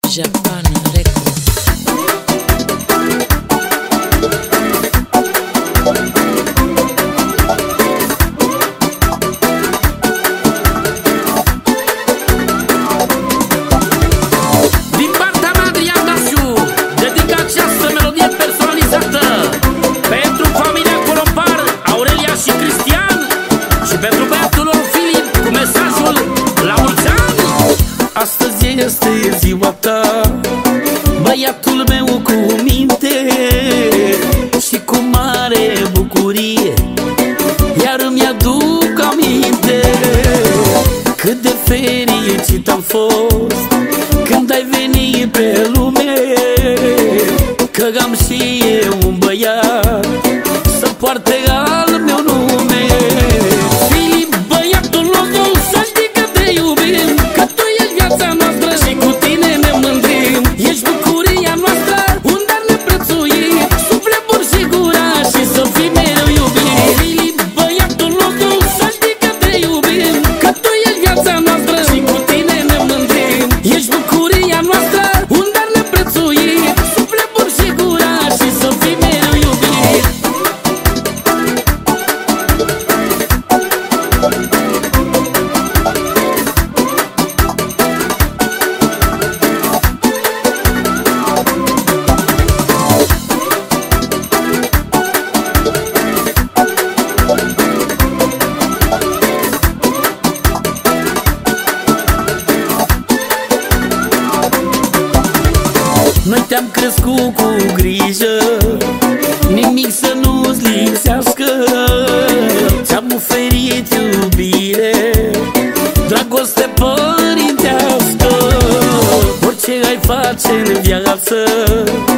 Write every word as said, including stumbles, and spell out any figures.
Japan Records. Din partea mea, Adrian Dasiu, dedic această melodie personalizată pentru familia Colompar, Aurelia și Cristian, și pentru băiatul lor Filip, cu mesajul la mulți ani. Astăzi este ziua ta, băiatul meu cu minte, și cu mare bucurie iar îmi aduc aminte cât de fericit am fost când ai venit pe lume, că am și eu un băiat să poarte al meu nume. Filip, băiatul nostru, să știi că te iubim, că tu ești viața noastră și cu tine ne mândrim. Ești bucuria noastră, un dar neprețuit, suflet bun și gura și să fii mereu iubit. Filip, băiatul nostru, să știi că te iubim, că tu ești viața noastră și cu tine ne mândrim. Ești bucuria noastră, un dar neprețuit, suflet bun și gura și să fii mereu iubit. Noi te-am crescut cu grijă, nimic să nu-ți lipsească. Ți-am oferit iubire, dragoste părintească. Orice ai face în viață,